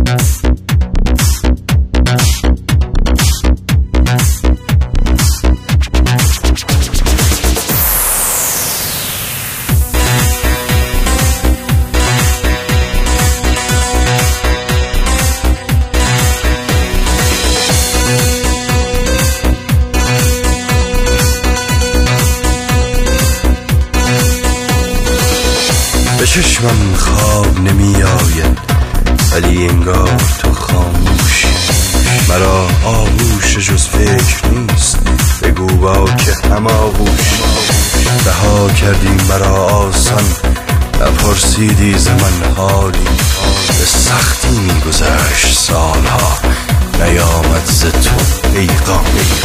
به چشمم خواب نمی آید ولی انگار تو خاموشی. مرا آغوش جز فکر نیست، بگو با که هماغوش. رها کردی مرا آسان، نپرسیدی ز من حالی. به سختی می گذشت سالها، نیامد ز تو پیغام.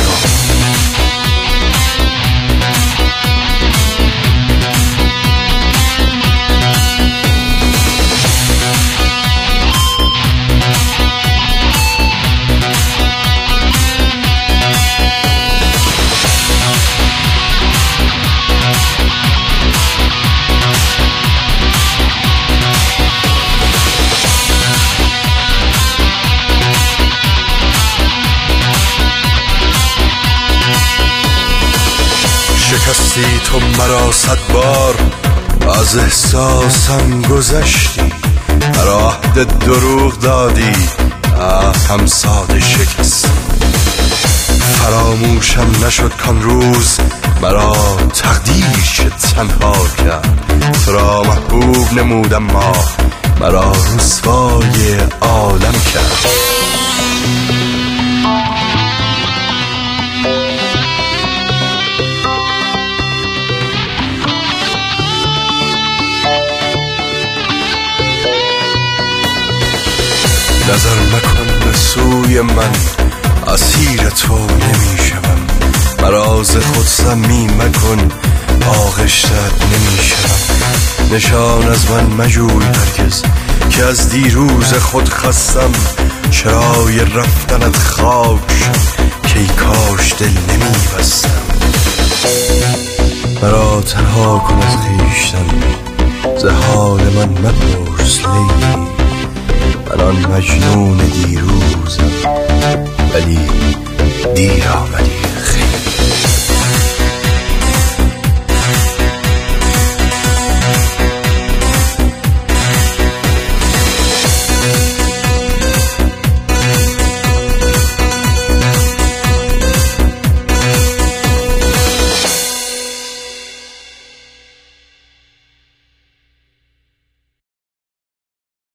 شکستی تو مرا 100 بار، از احساسم گذشتی. مرا عهد دروغ دادی، هم ساده شکستی. فراموشم نشد کان روز، مرا تقدیر چه تنها کرد. تو را محبوب نمودم، ما مرا رسوای عالم کرد. نظر مکن به سوی من، اسیر تو نمی شوم. مرا ز خود سمی مکن، آغشتت نمی شوم. نشان از من مجوی هرگز که از دیروز خود خستم. چرای رفتنت خاک شد که ای کاش دل نمی بستم. مرا تنها کن از خویشتن، ز حال من مپرس لیلی. من آن مجنون دیروزم ولی دیر آمد.